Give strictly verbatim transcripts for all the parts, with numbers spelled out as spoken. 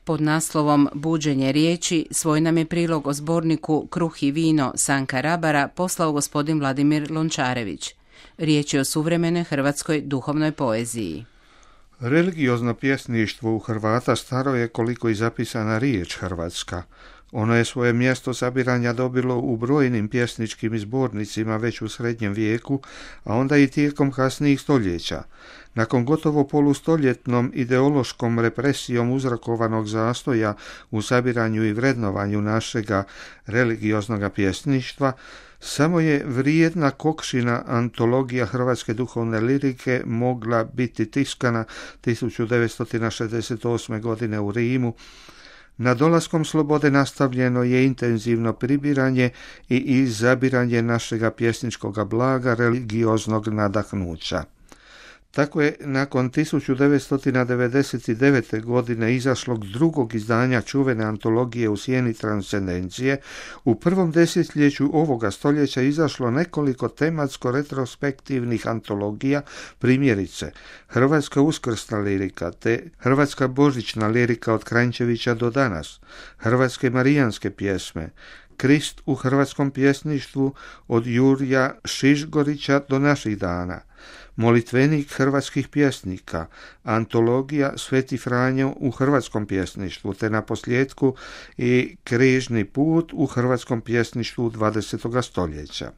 Pod naslovom Buđenje riječi svoj nam je prilog o zborniku Kruh i vino Sanka Rabara poslao gospodin Vladimir Lončarević. Riječ je o suvremenoj hrvatskoj duhovnoj poeziji. Religiozno pjesništvo u Hrvata staro je koliko i zapisana riječ hrvatska. Ono je svoje mjesto sabiranja dobilo u brojnim pjesničkim zbornicima već u srednjem vijeku, a onda i tijekom kasnijih stoljeća. Nakon gotovo polustoljetnom ideološkom represijom uzrokovanog zastoja u sabiranju i vrednovanju našega religioznog pjesništva, samo je vrijedna kokšina antologija hrvatske duhovne lirike mogla biti tiskana tisuću devetsto šezdeset osme. godine u Rimu. Na dolaskom slobode nastavljeno je intenzivno pribiranje i izabiranje našega pjesničkoga blaga religioznog nadahnuća. Tako je nakon tisuću devetsto devedeset devete. godine izašlog drugog izdanja čuvene antologije U sjeni transcendencije, u prvom desetljeću ovoga stoljeća izašlo nekoliko tematsko-retrospektivnih antologija, primjerice Hrvatska uskrsna lirika te Hrvatska božićna lirika od Kranjčevića do danas, Hrvatske marijanske pjesme, Krist u hrvatskom pjesništvu od Jurja Šišgorića do naših dana, Molitvenik hrvatskih pjesnika, antologija Sveti Franjo u hrvatskom pjesništvu, te na posljedku i Križni put u hrvatskom pjesništvu dvadesetog stoljeća.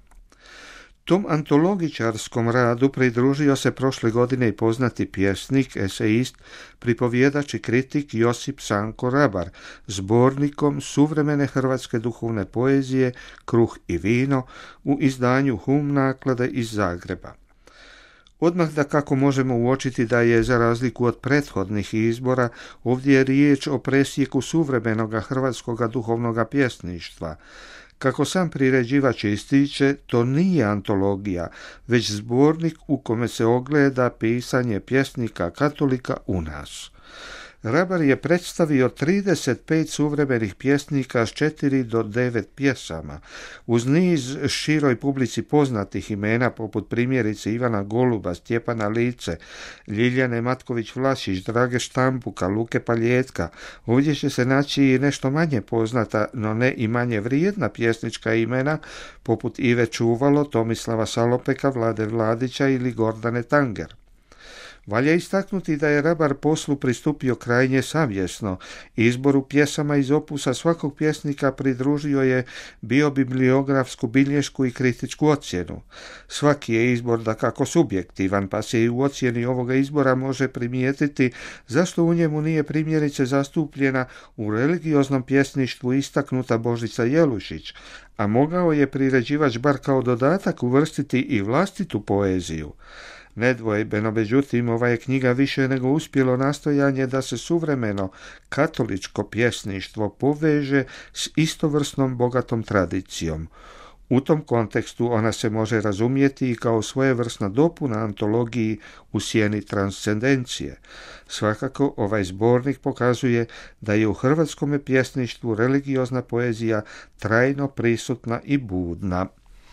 Tom antologičarskom radu pridružio se prošle godine i poznati pjesnik, eseist, pripovjedač i kritik Josip Sanko Rabar, zbornikom suvremene hrvatske duhovne poezije Kruh i vino u izdanju Hum naklade iz Zagreba. Odmah da kako možemo uočiti da je, za razliku od prethodnih izbora, ovdje riječ o presjeku suvremenoga hrvatskoga duhovnoga pjesništva. Kako sam priređivač ističe, to nije antologija, već zbornik u kome se ogleda pisanje pjesnika katolika u nas. Rabar je predstavio trideset pet suvremenih pjesnika s četiri do devet pjesama, uz niz široj publici poznatih imena poput primjerice Ivana Goluba, Stjepana Lice, Ljiljane Matković-Vlašić, Drage Štampuka, Luke Paljetka. Ovdje će se naći i nešto manje poznata, no ne i manje vrijedna pjesnička imena poput Ive Čuvalo, Tomislava Salopeka, Vlade Vladića ili Gordane Tanger. Valja istaknuti da je Rabar poslu pristupio krajnje savjesno. Izboru pjesama iz opusa svakog pjesnika pridružio je biobibliografsku bilješku i kritičku ocjenu. Svaki je izbor dakako subjektivan, pa se i u ocjeni ovoga izbora može primijetiti zašto u njemu nije primjerice zastupljena u religioznom pjesništvu istaknuta Božica Jelušić, a mogao je priređivač bar kao dodatak uvrstiti i vlastitu poeziju. Nedvojbeno, međutim, ova je knjiga više nego uspjelo nastojanje da se suvremeno katoličko pjesništvo poveže s istovrsnom bogatom tradicijom. U tom kontekstu ona se može razumjeti i kao svojevrsna dopuna antologiji U sjeni transcendencije. Svakako, ovaj zbornik pokazuje da je u hrvatskome pjesništvu religiozna poezija trajno prisutna i budna.